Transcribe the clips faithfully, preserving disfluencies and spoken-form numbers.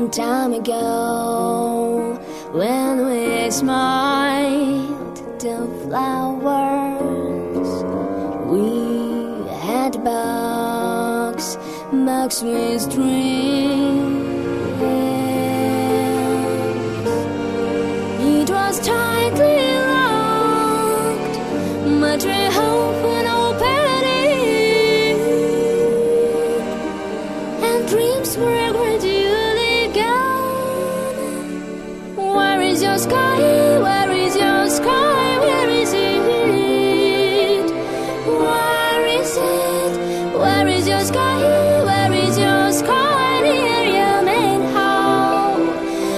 long time ago, when we smiled the flowers, we had bugs, bugs with dreams. It was tightly locked, but we often opened it, and dreams were gradually gone. Where is your sky? Where is your sky? Where is it? Where is it? Where is your sky? Where is your sky? Near your main house.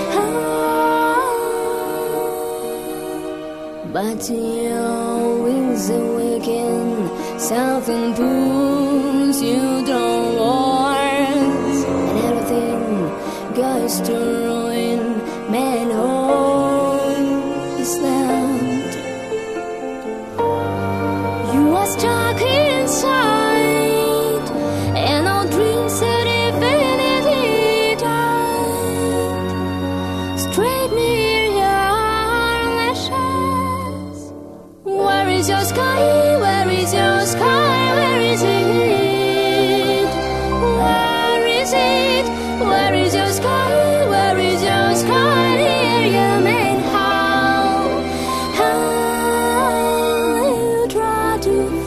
But your wings awaken, southern pools you draw wards, and everything goes to ruin. Man, home is land. You are stuck inside, and all dreams had infinity died. Straight near your lashes. Where is your sky? Where is your sky? Where is it? Where is it? Where is your sky? Where is your sky? Near your main house. How you try to